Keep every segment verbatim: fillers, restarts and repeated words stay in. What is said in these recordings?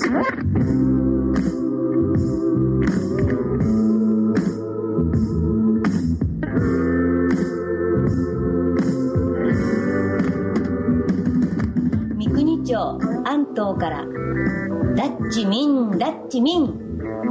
三国町安東からダッチミンダッチミン。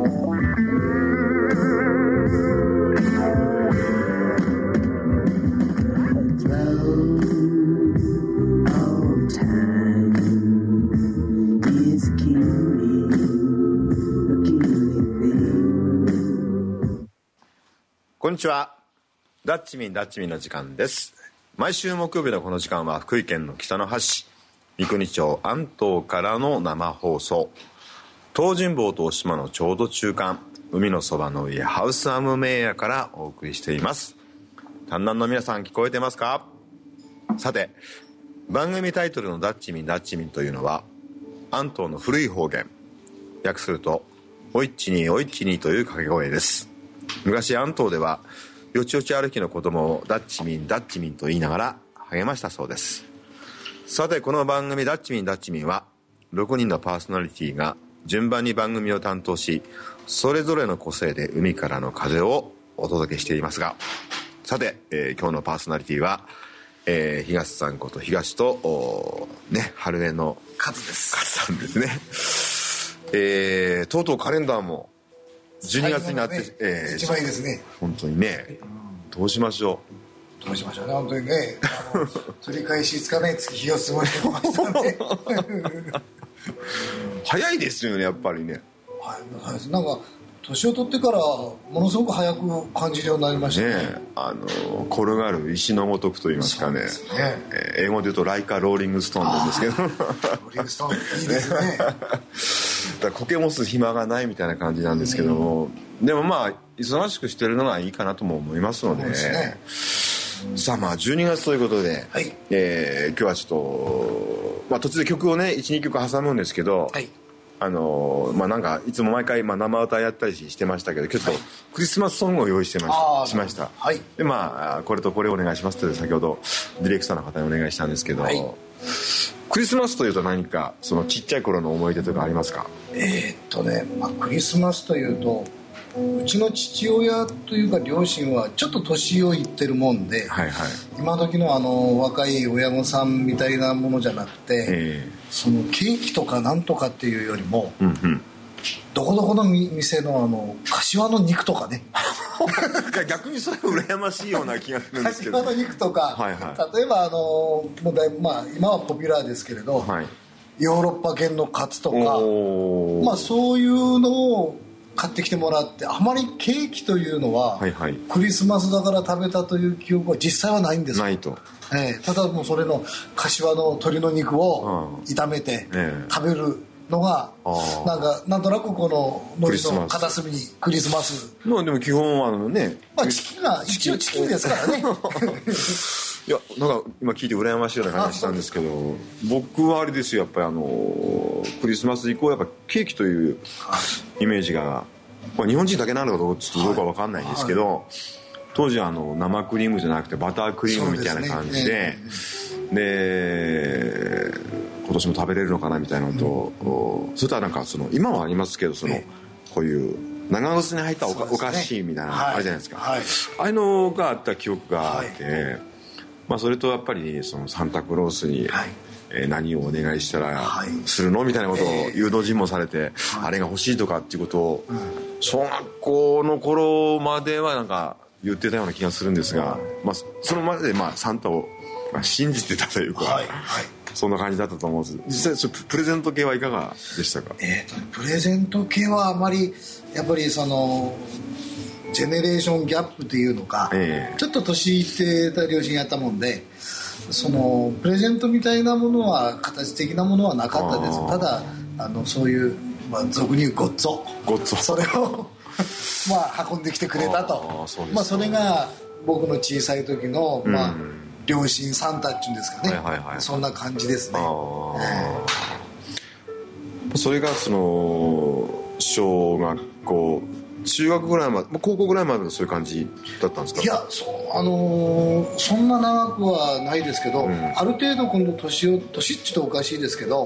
こんにちは。ダッチミンダッチミンの時間です。毎週木曜日のこの時間は福井県の北の端三国町安東からの生放送。東尋坊と大島のちょうど中間、海のそばの家ハウスアムメイヤからお送りしています。丹南の皆さん聞こえてますか？さて、番組タイトルのダッチミンダッチミンというのは安東の古い方言、訳するとおいっちにおいっちにという掛け声です。昔安東ではよちよち歩きの子供をダッチミンダッチミンと言いながら励ましたそうです。さて、この番組ダッチミンダッチミンはろくにんのパーソナリティが順番に番組を担当し、それぞれの個性で海からの風をお届けしていますが、さて、えー、今日のパーソナリティは、えー、東さんこと東とね、春江の勝です。 勝さんですね。えー、とうとうカレンダーもじゅうにがつになって、ね、 えー、一番いいですね。 本当にね、どうしましょうどうしましょうね、本当にね。あの取り返しつかない月日を過ごしてましたね。 早いですよね、やっぱりね。 はい、なんか年を取ってからものすごく早く感じるようになりましたね。 ね、あの転がる石のごとくと言いますかね。そうですね、えー、英語で言うとライカローリングストーンなんですけど。ローリングストーンいいですね。 だこけもす暇がないみたいな感じなんですけども、うん、でもまあ忙しくしてるのがいいかなとも思いますので、そうですね。さあ、まあじゅうにがつということで、はい、えー、今日はちょっと、まあ、途中で曲をね いちにきょく挟むんですけど、はい、あのまあなんかいつも毎回まあ生歌やったりしてましたけど、ちょっとクリスマスソングを用意してまし, しました、はい、でまあこれとこれをお願いしますと先ほどディレクターの方にお願いしたんですけど、はい、クリスマスというと何かそのちっちゃい頃の思い出とかありますか？ えー、っとね、まあ、クリスマスというとうちの父親というか両親はちょっと年をいってるもんで、はいはい、今時のあの若い親御さんみたいなものじゃなくて、えー、そのケーキとかなんとかっていうよりも、うんうん、どこどこの店のあの柏の肉とかね。 逆にそれは羨ましいような気がするんですけど。 柏の肉とか、はいはい、例えばあのもうだいぶ、まあ、今はポピュラーですけれど、はい、ヨーロッパ圏のカツとか、まあ、そういうのを買ってきてもらって、あまりケーキというのは、はいはい、クリスマスだから食べたという記憶は実際はないんですよ。ないと、えー、ただもうそれの柏の鶏の肉を炒めて食べるのが、うん、なんかなんとなくこの海苔の片隅にクリスマス。 まあでも基本はあのね、 まあチキンが一応チキンですからね。 いやなんか今聞いて羨ましいような感じしたんですけど、僕はあれですよ、やっぱりあのクリスマス以降やっぱケーキというイメージが、まあ、日本人だけなのかどうか分かんないんですけど、はいはい、当時はあの生クリームじゃなくてバタークリームみたいな感じで、で、ね、で今年も食べれるのかなみたいなのと、うん、それとはなんかその今はありますけど、その、ね、こういう長靴に入ったおか、ね、お菓子みたいなのあるじゃないですか、はいはい、ああいうのがあった記憶があって、はい、まあ、それとやっぱりそのサンタクロースに、はい、えー、何をお願いしたらするのみたいなことを誘導尋問されて、はい、あれが欲しいとかっていうことを、うん、小学校の頃まではなんか言ってたような気がするんですが、まあ、そのまでまあサンタを信じてたというか、はいはい、そんな感じだったと思うんです。実際プレゼント系はいかがでしたか？ えーと、プレゼント系はあまりやっぱりそのジェネレーションギャップっていうのか、えー、ちょっと年いってた両親やったもんで、そのプレゼントみたいなものは形的なものはなかったです。ただあのそういう、まあ、俗に言うゴッツォゴッツォそれをまあ運んできてくれたと。あ、 そうですね。まあ、それが僕の小さい時の、まあ、うん、両親サンタっていうんですかね、はいはいはい、そんな感じですね。あ、 えー、それがその小学校中学ぐらいまで、高校ぐらいまでそういう感じだったんですか？ いや、そう、あのー、そんな長くはないですけど、うん、ある程度今度年を年って言うとおかしいですけど、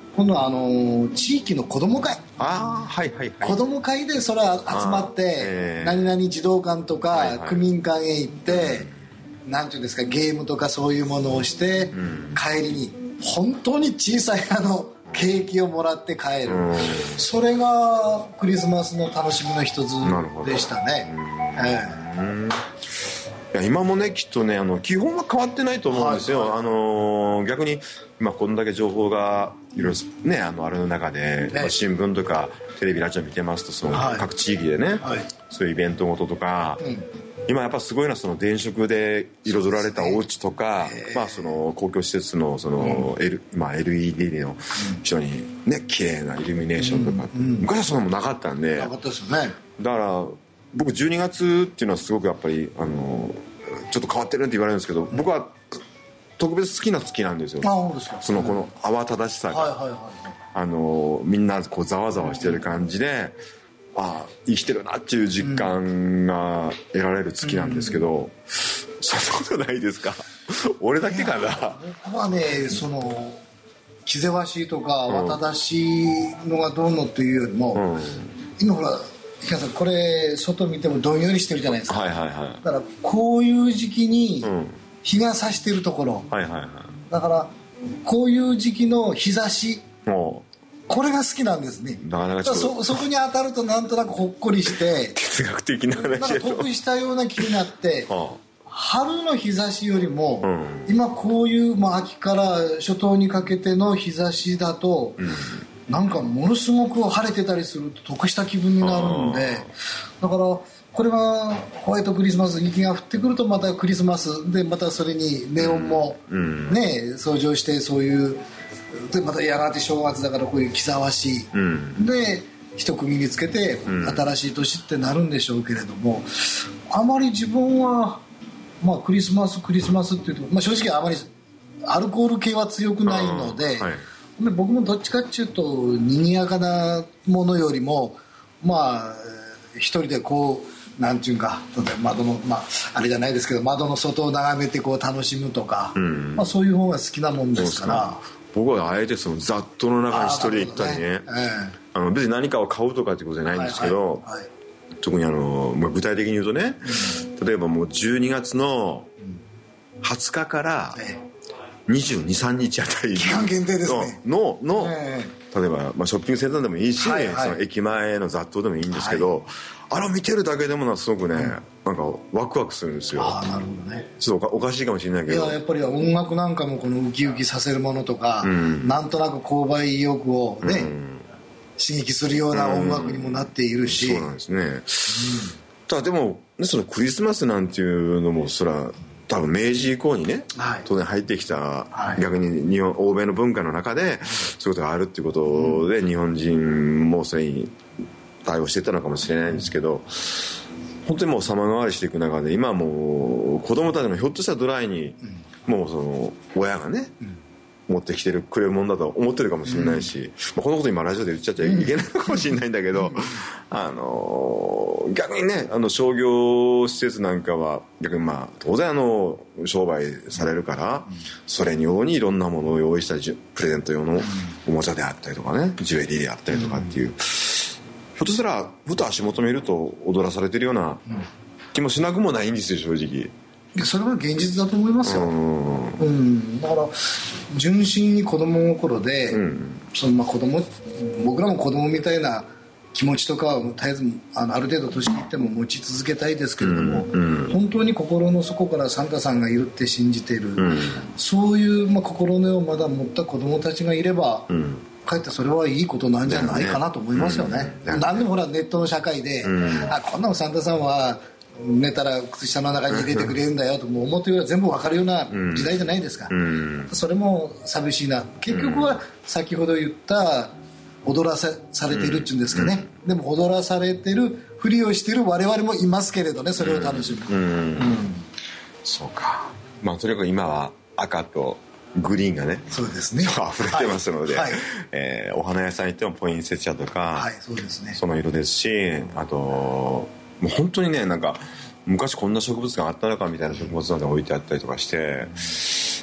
今度はあの地域の子ども会、 あ、はいはいはい、 子ども会でそれは集まって、えー、何々児童館とか区民館へ行って、なんていうんですか、ゲームとかそういうものをして、うん、帰りに本当に小さいあのケーキをもらって帰る、うん、それがクリスマスの楽しみの一つでしたね。えー、 いや今もねきっとねあの基本は変わってないと思うんですよ、はいはい、あの逆に今こんだけ情報がいろいろねあのある中で、ね、新聞とかテレビラジオ見てますとその各地域でね、はい、そういうイベントごととか、うん、今やっぱすごいのはその電飾で彩られたお家とか、まあ、その公共施設のその、うん L まあ、エルイーディー の非常にね綺麗なイルミネーションとか、うんうん、昔はそんなもんなかったんで、 なかったですよね。 だから僕じゅうにがつっていうのはすごくやっぱりあのちょっと変わってるって言われるんですけど、僕は特別好きな月なんですよ。 あ、そうですか。 そのこの慌ただしさが、はいはいはい、あのみんなこうざわざわしてる感じで、あ生きてるなっていう実感が得られる月なんですけど、うん、そんなことないですか？俺だけかな。 僕はねその気ぜわしいとか慌ただしいのがどうのっていうよりも、うん、今ほら池谷さんこれ外見てもどんよりしてるじゃないですか、 はいはいはい、 だからこういう時期に日が差してるところ、 はいはいはい、 だからこういう時期の日差し、これが好きなんですね。 なかなかちょっとそ, そこに当たるとなんとなくほっこりして哲学的な話だとなんか得したような気になって、はあ、春の日差しよりも、うん、今こういう、まあ、秋から初冬にかけての日差しだと、うん、なんかものすごく晴れてたりすると得した気分になるんで、だからこれはホワイトクリスマス、雪が降ってくるとまたクリスマスでまたそれにネオンもね、うん、登場して、そういうでまたやがて正月だからこういう気ざわしい、うん、で一区切りつけて新しい年ってなるんでしょうけれども、あまり自分はまあクリスマスクリスマスっていうと、まあ、正直あまりアルコール系は強くないので、はい、僕もどっちかっていうと賑やかなものよりもまあ一人でこうなんていうか窓の、まあ、あれじゃないですけど窓の外を眺めてこう楽しむとか、うん、まあ、そういう方が好きなもんですから。 僕はあえてその雑踏の中に一人で行ったりね、ね、えー、あの別に何かを買うとかってことじゃないんですけど、はいはいはい、特にあの、まあ、具体的に言うとね、うん、例えばもうじゅうにがつのはつかからにじゅうに、さんにちあたり期間限定ですねの、の、えー、例えば、まあ、ショッピングセンターでもいいし、はいはい、その駅前の雑踏でもいいんですけど、はい、あれを見てるだけでもすごくね、うん、なんかワクワクするんですよ。 ああ、なるほどね。 ちょっと お, おかしいかもしれないけど、 いややっぱり音楽なんかもこのウキウキさせるものとか、うん、なんとなく購買意欲をね、うん、刺激するような音楽にもなっているし、 うん、そうなんですね、うん、ただでもそのクリスマスなんていうのもそら多分明治以降にね、はい、当然入ってきた、はい、逆に日本欧米の文化の中でそういうことがあるっていうことで、うん、日本人もそれに対応していったのかもしれないんですけど、本当にもう様変わりしていく中で今はもう子供たちのひょっとしたらドライに、うん、もうその親がね、うん、持ってきてるくれるもんだと思ってるかもしれないし、うん、まあ、このこと今ラジオで言っちゃっちゃいけないのかもしれないんだけど、うん、あの逆にねあの商業施設なんかは逆にまあ当然あの商売されるから、うん、それにようにいろんなものを用意したプレゼント用のおもちゃであったりとかね、ジュエリーであったりとかっていう、うん、ひょっとしたらふと足元見ると踊らされてるような気もしなくもないんですよ正直。 いやそれは現実だと思いますよ。うん、うん、だから純真に子供心で、うん、そのまあ子供僕らも子供みたいな気持ちとかは絶えず あのある程度年いっても持ち続けたいですけれども、うんうん、本当に心の底からサンタさんがいるって信じている、うん、そういう、まあ、心根をまだ持った子供たちがいれば、うん、かえってそれはいいことなんじゃないかなと思いますよね。うん、何でもほらネットの社会で、うん、あこんなのサンタさんは寝たら靴下の中に入れてくれるんだよともう表裏全部分かるような時代じゃないですか、うん、それも寂しいな。結局は先ほど言った踊らされているっていうんですかね、うん、でも踊らされてるふりをしてる我々もいますけれどね、それを楽しむ、うんうん、 そうか。まあとにかく今は赤とグリーンがね、 そうですね、 溢れてますので、はいはい、えー、お花屋さん行ってもポインセチアとか、 はい、そうですね、 その色ですし、あともう本当にねなんか昔こんな植物があったのかみたいな植物なんて置いてあったりとかして、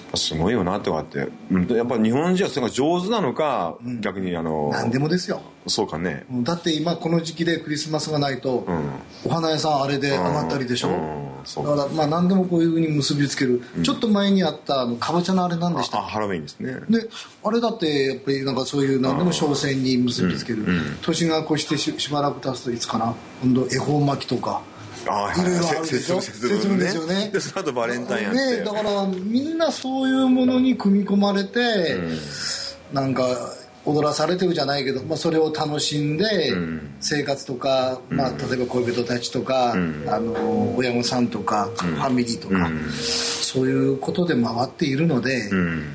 すごいよなとかって、やっぱ日本人はそれが上手なのか、うん、逆にあの何でもですよ。 そうかね。 だって今この時期でクリスマスがないと、うん、お花屋さんあれで上がったりでしょ、うんうん、そうだからまあ何でもこういうふうに結びつける、うん、ちょっと前にあったあのかぼちゃのあれなんでしたっけ。 あ、ハロウィンですね。 であれだってやっぱりなんかそういう何でも商戦に結びつける、うんうん、年が越して し, しばらく経つといつかな今度恵方巻きとかあいろいろあるでしょ。節分ですよね。 でその後バレンタインやって、 ね、だからみんなそういうものに組み込まれて、うん、なんか踊らされてるじゃないけど、まあ、それを楽しんで、うん、生活とか、まあ、例えば恋人たちとか、うん、あの親御さんとか、うん、ファミリーとか、うん、そういうことで回っているので、うん、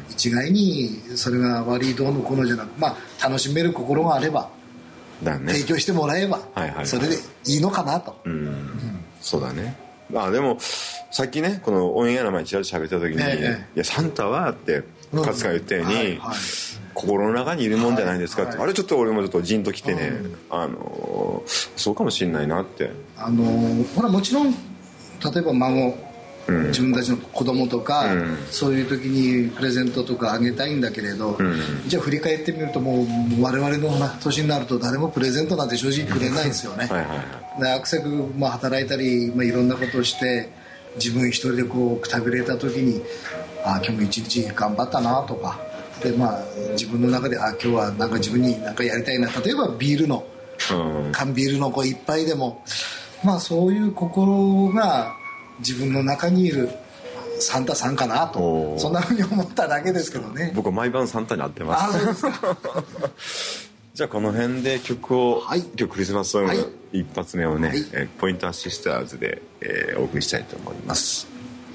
一概にそれが悪いどうのこうのじゃなく、まあ、楽しめる心があればだね、提供してもらえば、はいはいはい、それでいいのかなと、うんうん、 そうだね。まあでもさっきねこのオンエアの前にちらっと喋った時に、ええ、いやサンタはって勝が言ったように、うんはいはい、心の中にいるもんじゃないですかって、はいはい、あれちょっと俺もちょっとジンときてね、うん、あのそうかもしれないなって。 あのほらもちろん例えば孫うん、自分たちの子供とか、うん、そういう時にプレゼントとかあげたいんだけれど、うん、じゃあ振り返ってみるともう我々の年になると誰もプレゼントなんて正直くれないんですよね。はいはいはい、でアクセク、まあ、働いたり、まあ、いろんなことをして自分一人でこうくたびれた時にあ今日も一日頑張ったなとかで、まあ、自分の中であ今日はなんか自分に何かやりたいな、例えばビールの、うん、缶ビールのこう一杯でも、まあ、そういう心が自分の中にいるサンタさんかなと、そんなふうに思っただけですけどね。 僕は毎晩サンタに会ってます。あ、そうですか。じゃあこの辺で曲を、はい、今日クリスマスソング、はい、一発目をね、はい、えポインターシスターズで、えー、お送りしたいと思います。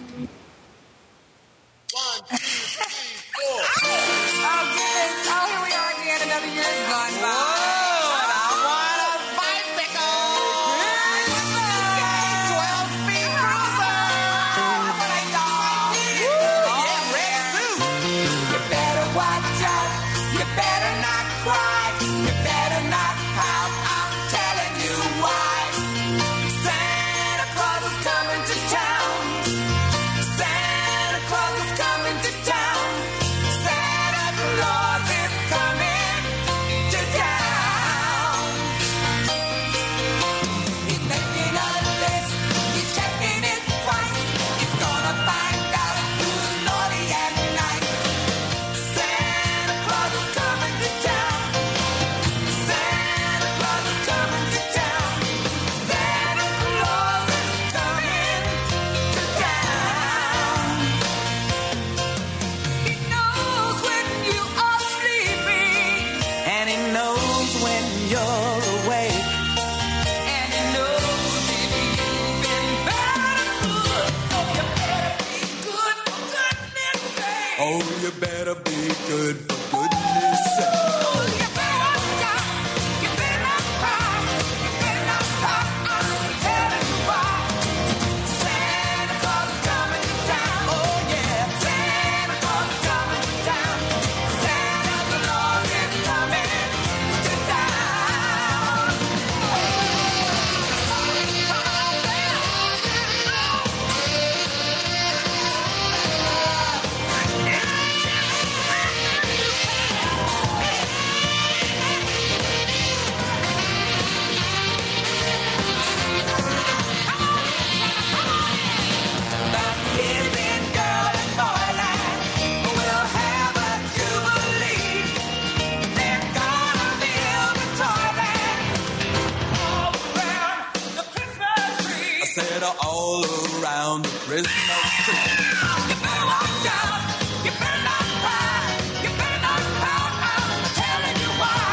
All around the Christmas tree. You better watch out. You better not cry. You better not pout. I'm telling you why.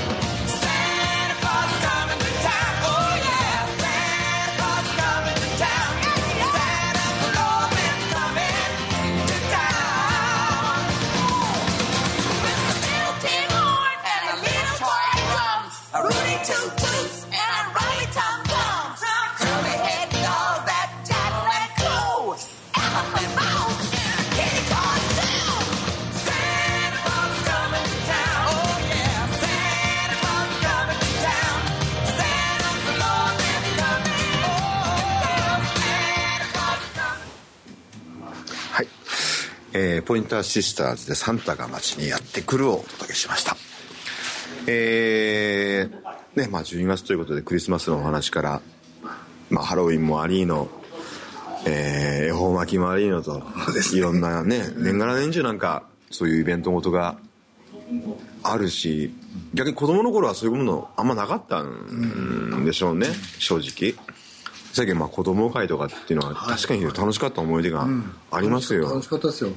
Santa Claus is coming to town. Oh yeah, Santa Claus is coming to town. Santa Claus is coming to town. With a little tin horn and a little toy drums, a Rudy Toot Toots and a Rolly Tom Toms. Curly head dolls that tattle and cool. えー、ポインターシスターズでサンタが街にやってくるをお届けしました。えーねまあ、じゅうにがつということでクリスマスのお話から、まあ、ハロウィンもありの、えー、恵方巻きもありのと、いろんなね年がら年中なんかそういうイベントごとがあるし、逆に子供の頃はそういうものあんまなかったんでしょうね、正直。最近まあ子供会とかっていうのは確かに楽しかった思い出がありますよ。 楽しかったですよ、 うん、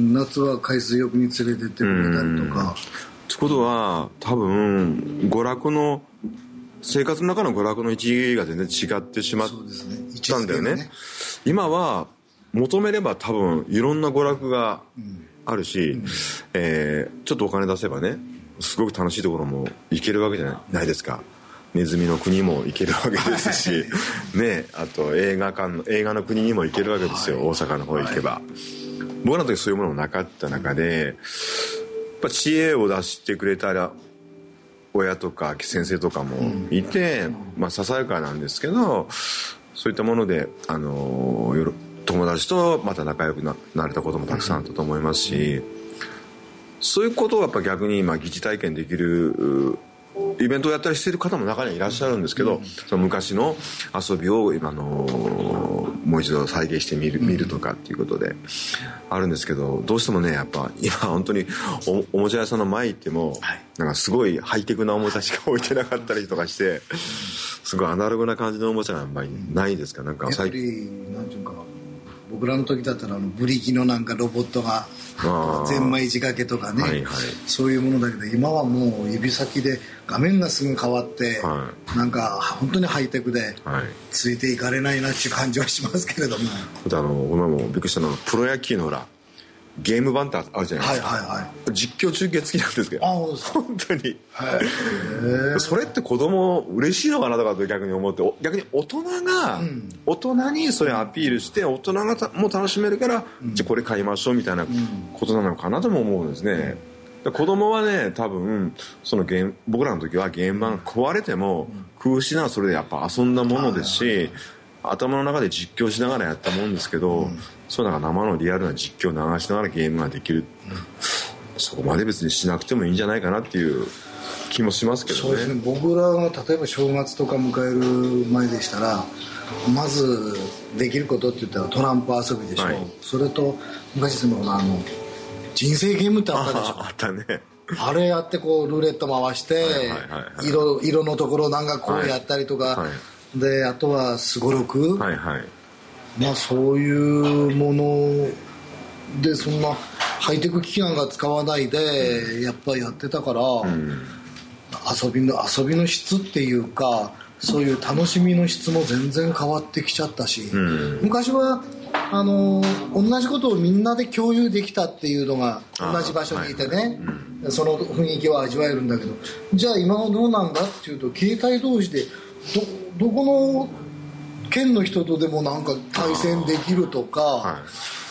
夏は海水浴に連れてってくれたりとか。 ということは多分娯楽の生活の中の娯楽の一義が全然違ってしまったんだよね。ね今は求めれば多分いろんな娯楽があるし、うんえー、ちょっとお金出せばねすごく楽しいところも行けるわけじゃないですか。ネズミの国も行けるわけですし、ね、あと映画館の映画の国にも行けるわけですよ、はい、大阪の方行けば、はい、僕らの時そういうものもなかった中でやっぱ知恵を出してくれたら親とか先生とかもいて、うんまあ、ささやかなんですけどそういったもので、あのー、友達とまた仲良く な, なれたこともたくさんあったと思いますし、そういうことをやっぱ逆に今疑似体験できるイベントをやったりしている方も中にはいらっしゃるんですけど、うん、その昔の遊びを今のもう一度再現してみる、見るとかっていうことであるんですけど、どうしてもねやっぱ今本当に お, おもちゃ屋さんの前行っても、はい、なんかすごいハイテクなおもちゃしか置いてなかったりとかしてすごいアナログな感じのおもちゃがあんまりないですか。なんか最近なんていうかな、僕らの時だったらあのブリキのなんかロボットがゼンマイ仕掛けとかね、はいはい、そういうものだけど今はもう指先で画面がすぐ変わって、はい、なんか本当にハイテクでついていかれないなっていう感じはしますけれども、 あの今もびっくりしたのはプロ野球のほらゲーム版ってあるじゃないですか、はいはいはい、実況中継付きなんですけど、あ本当に、はい、それって子供嬉しいのかなとかと逆に思って、逆に大人が、うん、大人にそれアピールして大人がも楽しめるから、うん、じゃあこれ買いましょうみたいなことなのかなとも思うんですね、うん、子供はね多分そのゲーム僕らの時はゲーム版が壊れても、うん、空しなそれでやっぱ遊んだものですし、頭の中で実況しながらやったもんですけど、うん、そうなんか生のリアルな実況を流しながらゲームができる、うん、そこまで別にしなくてもいいんじゃないかなっていう気もしますけどね。 そうですね、僕らが例えば正月とか迎える前でしたらまずできることって言ったらトランプ遊びでしょ、はい、それと昔でもあの人生ゲームってあったでしょ。 あったね。 あれやってこうルーレット回して、はいはいはいはい、色, 色のところなんかこうやったりとか、はいはい、であとはすごろく、はいはい、まあそういうものでそんなハイテク機器なんか使わないでやっぱりやってたから、うん、遊びの遊びの質っていうかそういう楽しみの質も全然変わってきちゃったし、うん、昔はあの同じことをみんなで共有できたっていうのが同じ場所にいてね、はいはいうん、その雰囲気を味わえるんだけど、じゃあ今はどうなんだっていうと携帯同士でど, どこの県の人とでもなんか対戦できるとか、はい、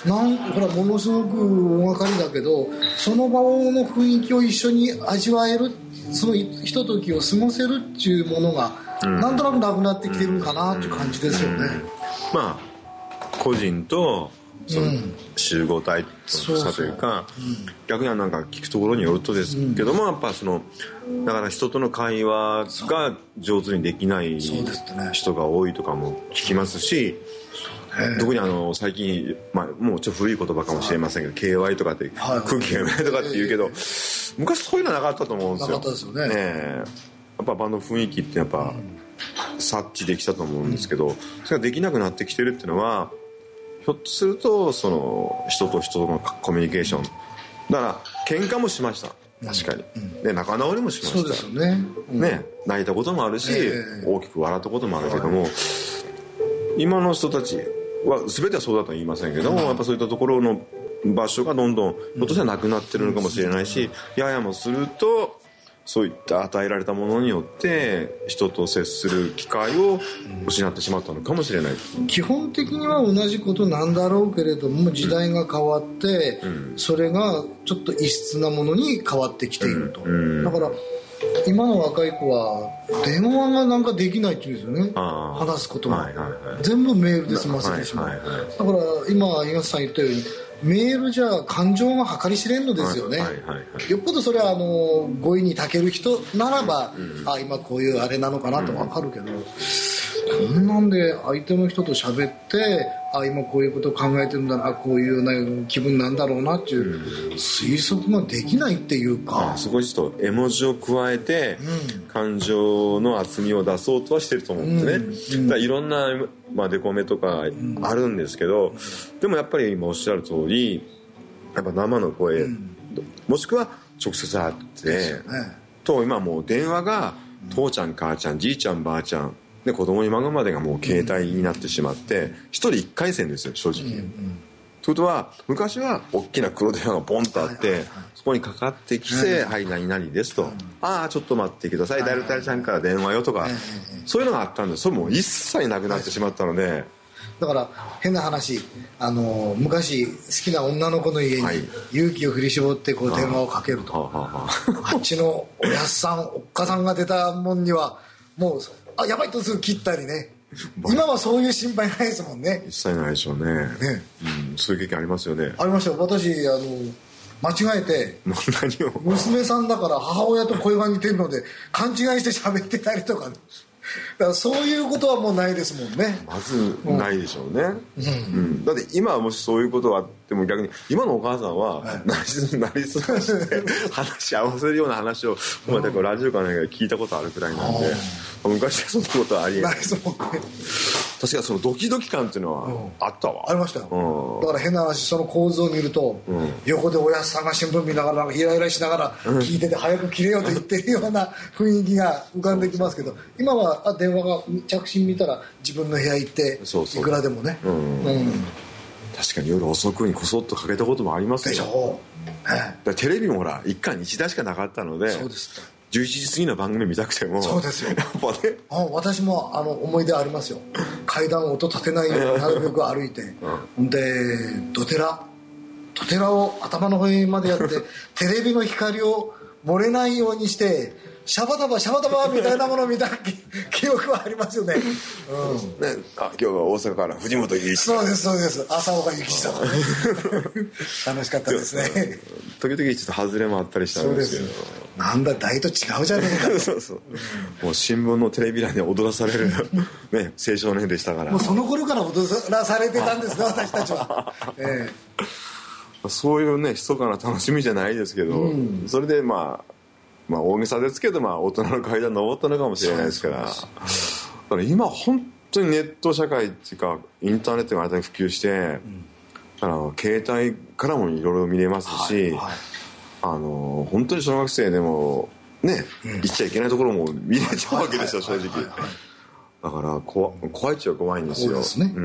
なんほらものすごく大掛かりだけどその場の雰囲気を一緒に味わえる、そのひとときを過ごせるっていうものが、うん、なんとなくなくなってきてるかなっていう感じですよね、うんうん、まあ個人とその集合体の差というか、うん、そうそう、うん、逆にはなんか聞くところによるとですけども、うん、やっぱそのだから人との会話が上手にできない人が多いとかも聞きますし、特にあの最近、まあ、もうちょっと古い言葉かもしれませんけど ケーワイ とかって空気が読めないとかって言うけど、昔そういうのなかったと思うんですよ。 なかったですよね。 ねえ、やっぱ場の雰囲気ってやっぱ察知できたと思うんですけど、それができなくなってきてるっていうのはひょっとするとその人と人とのコミュニケーションだから喧嘩もしました、確かに、うん、で仲直りもしました。 そうですよね、うん、 ね、泣いたこともあるし、えー、大きく笑ったこともあるけども、はい、今の人たちは全てはそうだとは言いませんけども、うん、やっぱそういったところの場所がどんどんひょっとしたらなくなってるのかもしれないし、ややもするとそういった与えられたものによって人と接する機会を失ってしまったのかもしれない、うん、 基本的には同じことなんだろうけれども時代が変わって、うん、それがちょっと異質なものに変わってきていると、うんうん、だから今の若い子は電話がなんかできないって言うんですよね、話すことが、はいはいはい、全部メールで済ませてしまう、はいはいはい、だから今東さん言ったようにメールじゃ感情が計り知れんのですよね、はいはいはいはい、よっぽどそれはあの語彙に長ける人ならば、うんうん、あ今こういうあれなのかなと分かるけど、うん、こんなんで相手の人と喋ってあ今こういうことを考えてるんだなこういうような気分なんだろうなっていう推測ができないっていうか、 あそこにちょっと絵文字を加えて、うん、感情の厚みを出そうとはしてると思うんですね、うんうん、だからいろんな、まあ、デコメとかあるんですけど、うん、でもやっぱり今おっしゃる通りやっぱ生の声、うん、もしくは直接会って、ね、と今もう電話が父ちゃん母ちゃんじいちゃんばあちゃんで子供に孫までがもう携帯になってしまって一人一回線ですよ正直、うんうん、ということは昔は大きな黒電話がボンとあって、はいはいはい、そこにかかってきて「はい、はい、何々です」と「うん、ああちょっと待ってください、はい、誰々ちゃんから電話よ」とか、はいはいはい、そういうのがあったんでそれも一切なくなってしまったので、はい、 だから変な話あの昔好きな女の子の家に勇気を振り絞ってこう電話をかけると、はい、あっちのおやっさんおっかさんが出たもんにはもうあやばいとすぐ切ったりね今はそういう心配ないですもんね。 一切ないでしょう ね, ね、うん、そういう経験ありますよね。 ありましたよ。私あの間違えて何を娘さんだから母親と声が似てるので勘違いして喋ってたりとか、ね、だからそういうことはもうないですもんね。 まずないでしょうね、うんうん、だって今はもしそういうことがあっても逆に今のお母さんはなりすまして話し合わせるような話をまだラジオか何かで聞いたことあるくらいなんで昔はそんなことはありえないですもんね。確かにそのドキドキ感っていうのはあったわ、 うん、ありましたよ、うん、だから変な話その構図を見ると、うん、横でおやっさんが新聞見ながらイライラしながら聞いてて早く切れようと言ってるような雰囲気が浮かんできますけど今はあ電話が着信見たら自分の部屋行っていくらでもね、うんうん、 確かに夜遅くにこそっとかけたこともありますよ。 でしょう、ね、 だテレビもほら一家に一台しかなかったのでそうですじゅういちじ過ぎの番組見たくてもそうですよやっぱ、ね、私もあの思い出ありますよ。階段を音立てないようになるべく歩いて、うん、でドテラドテラを頭の上までやってテレビの光を漏れないようにしてシャバダバシャバダバみたいなものを見た記憶はありますよね、うんね、あ今日は大阪から藤本裕一そうですそうです朝岡幸一さん楽しかったですね。 時々ちょっと外れもあったりしたんですけどなんだ大と違うじゃねえかそうそう、うん、もう新聞のテレビ欄に踊らされる、ね、青少年でしたからもうその頃から踊らされてたんですね私たちは、ええ、そういうね密かな楽しみじゃないですけど、うん、それでまあまあ大げさですけど、まあ、大人の階段登ったのかもしれないですから、だから今本当にネット社会っていうかインターネットが新たに普及して、うん、あの携帯からもいろいろ見れますし、はいはい、あの本当に小学生でもね、うん、行っちゃいけないところも見れちゃうわけですよ正直。だから怖怖いっちゃ怖いんですよ。そうですね、うん、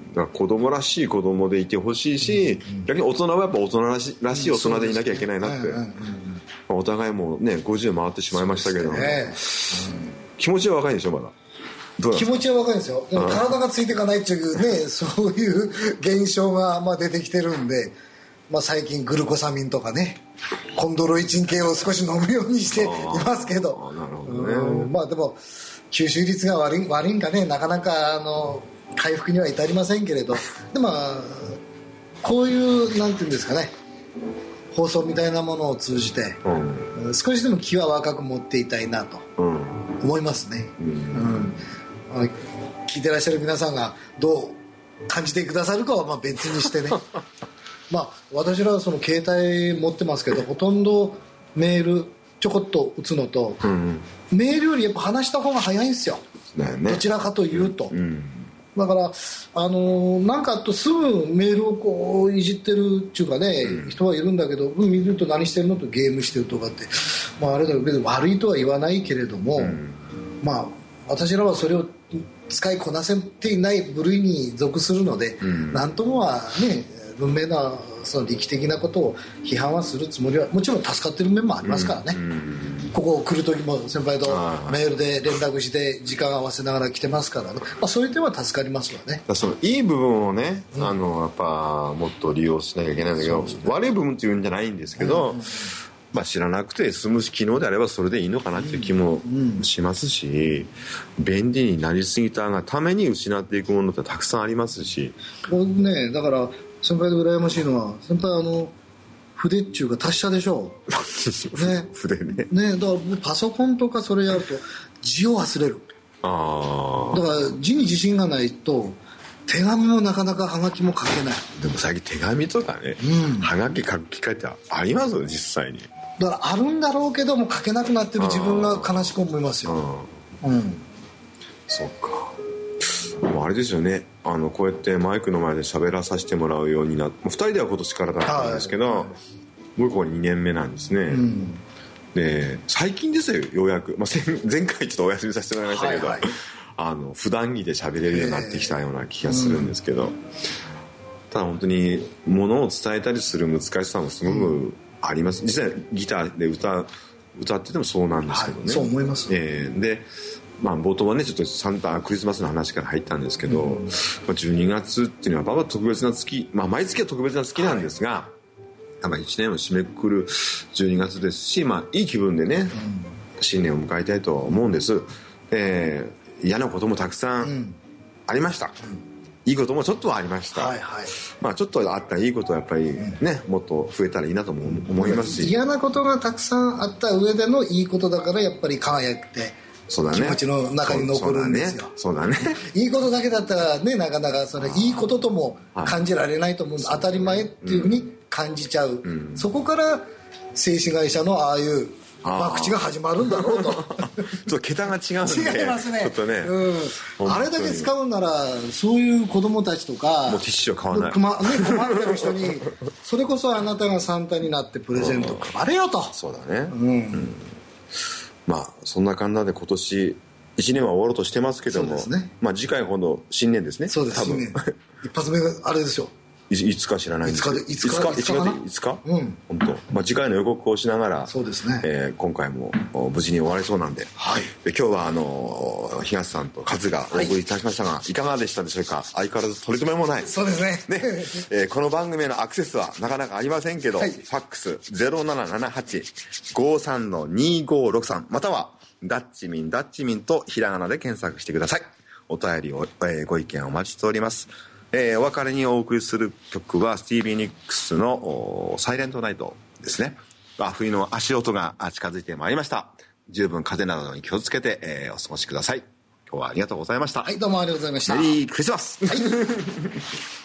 だから子供らしい子供でいてほしいし、うん、逆に大人はやっぱ大人らしらしい大人でいなきゃいけないなって、お互いもねごじゅう回ってしまいましたけど、ね、うん、気持ちは若いんでしょまだ。 どう気持ちは若いんですよ。でも体がついていかないっていうねそういう現象がまあ出てきてるんで、まあ、最近グルコサミンとかねコンドロイチン系を少し飲むようにしていますけど、あなるほどね、うん、まあでも吸収率が悪い、悪いんかねなかなかあの回復には至りませんけれどでもこういうなんていうんですかね放送みたいなものを通じて、うん、少しでも気は若く持っていたいなと思いますね、うんうん、聞いてらっしゃる皆さんがどう感じてくださるかはまあ別にしてねまあ私らはその携帯持ってますけどほとんどメールちょこっと打つのと、うん、メールよりやっぱ話した方が早いんですよ、ね、どちらかというと、うん、だからあのなんかあとすぐメールをこういじってるっていうかね、うん、人はいるんだけど見ると何してるのとゲームしてるとかって、まあ、あれだけど別に悪いとは言わないけれども、うん、まあ私らはそれを使いこなせていない部類に属するので、うん、なんともはね文明なその力的なことを批判はするつもりはもちろん助かってる面もありますからね、うんうん、ここ来る時も先輩とメールで連絡して時間合わせながら来てますからね、まあ、そういう点は助かりますわね。 そのいい部分をね、うん、あのやっぱもっと利用しなきゃいけないんだけど、ね、悪い部分っていうんじゃないんですけど、うんうん、まあ、知らなくて済む機能であればそれでいいのかなっていう気もしますし、便利になりすぎたがために失っていくものってたくさんありますし、 ね、だから先輩で羨ましいのは先輩あの筆っちゅうか達者でしょね筆ねねだからパソコンとかそれやると字を忘れる。 ああだから字に自信がないと手紙もなかなかハガキも書けない。 でも最近手紙とかね、うん、ハガキ書く機会ってありますよ実際に。 だからあるんだろうけども書けなくなってる自分が悲しく思いますよ。うん、 そっか。もうあれですよね、あのこうやってマイクの前で喋らさせてもらうようになってふたりでは今年からだったんですけど、はい、僕はにねんめなんですね、うん、で最近ですよようやく、まあ、前回ちょっとお休みさせてもらいましたけど、はいはい、あの普段着で喋れるようになってきたような気がするんですけど、うん、ただ本当にものを伝えたりする難しさもすごくあります。実際ギターで歌歌っててもそうなんですけどね、はい、そう思います、 えー、でまあ、冒頭はねちょっとサンタクリスマスの話から入ったんですけど、うんまあ、じゅうにがつっていうのはばば特別な月、まあ、毎月は特別な月なんですが、はい、いちねんを締めくくるじゅうにがつですし、まあ、いい気分でね、うん、新年を迎えたいと思うんです、えー、嫌なこともたくさんありました、うん、いいこともちょっとはありました、はいはいまあ、ちょっとあったいいことはやっぱりね、うん、もっと増えたらいいなとも思いますし、 嫌なことがたくさんあった上でのいいことだからやっぱり輝いてそうだね、 気持ちの中に残るんですよ。 そうだね。そうだねいいことだけだったらねなかなかそれいいこととも感じられないと思うんで、当たり前っていうふうに感じちゃう、うん、そこから製紙会社のああいう博打が始まるんだろうと。ちょっと桁が違うんで。 違いますね。 ちょっとね、 うん、あれだけ使うならそういう子供たちとかもうティッシュは買わない、 まね、困ってる人にそれこそあなたがサンタになってプレゼント配れよと。 そうだね。うん。うんまあそんな感じで今年いちねんは終わろうとしてますけども、ね、まあ次回今度新年ですね。 そうです多分新年一発目があれですよ。 い, いつか知らないんですけどいつかいつかいつかいつかうん本当、まあ、次回の予告をしながらそうですね、 えー、今回も無事に終わりそうなんで、はい、で今日はあの東さんとカズがお送りいたしましたが、はい、いかがでしたでしょうか。相変わらず取り留めもないそうですねね、えー、この番組へのアクセスはなかなかありませんけど、はい、ファックス ゼロななななはち ごさん にごろくさん またはダッチミンダッチミンとひらがなで検索してください。お便りを、えー、ご意見お待ちしております。えー、お別れにお送りする曲はスティービー・ニックスのサイレントナイトですね。真冬の足音が近づいてまいりました。十分風邪などに気をつけて、えー、お過ごしください。今日はありがとうございました。 はい、どうもありがとうございました。 メリークリスマス。はい